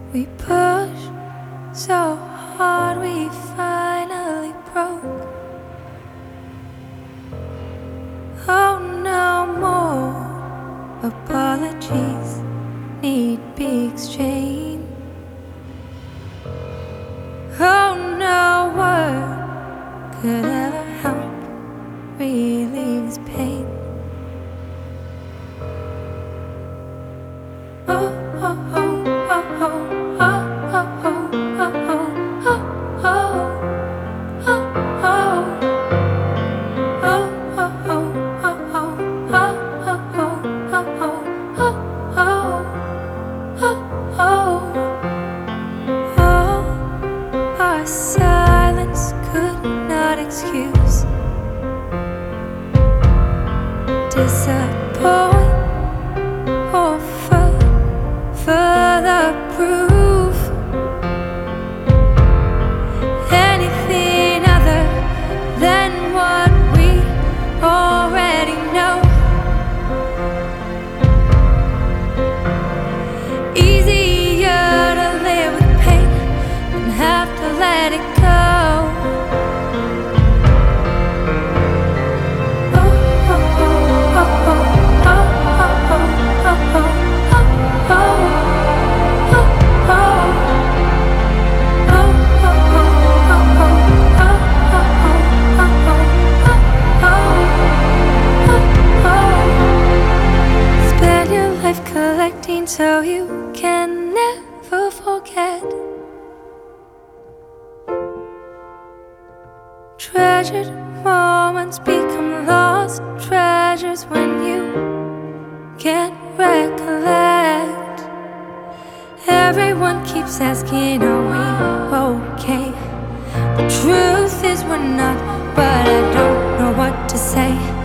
We pushed so hard we finally broke. Oh, no more apologies need be exchanged. Oh, no word could ever help relieve this pain. Oh, oh, oh, oh, oh. Our silence could not excuse, disappoint, or further proof anything other than what we already know. Easier to live with pain than have to let it go. Spend your life collecting so you can never forget. Treasured moments become lost treasures when you can't recollect. Everyone keeps asking, are we okay? The truth is we're not, but I don't know what to say.